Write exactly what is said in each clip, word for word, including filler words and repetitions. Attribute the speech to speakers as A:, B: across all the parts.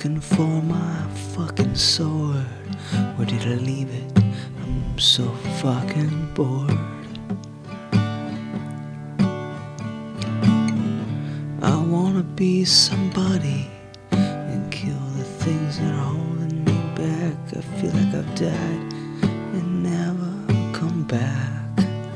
A: looking for my fucking sword. Where did I leave it? I'm so fucking bored. I wanna be somebody and kill the things that are holding me back. I feel like I've died and never come back.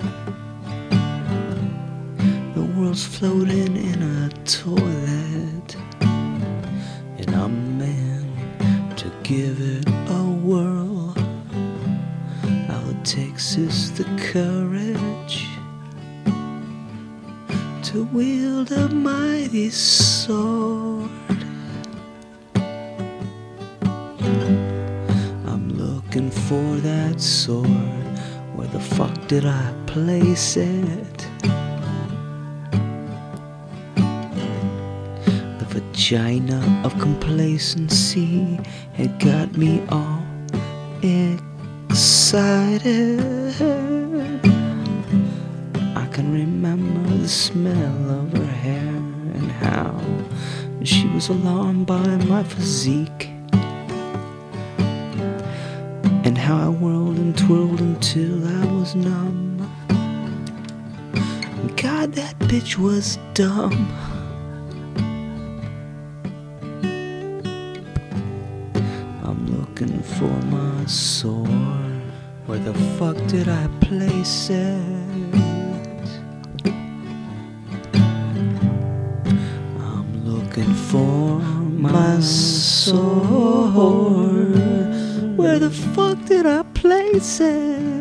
A: The world's floating in a toilet, and I'm meant to give it a whirl. All it takes is the courage to wield a mighty sword. I'm looking for that sword. Where the fuck did I place it? The vagina of complacency had got me all excited. I can remember the smell of her hair and how she was alarmed by my physique, and how I whirled and twirled until I was numb. God, that bitch was dumb. I'm looking for my sword. Where the fuck did I place it? I'm looking for my sword. Where the fuck did I place it?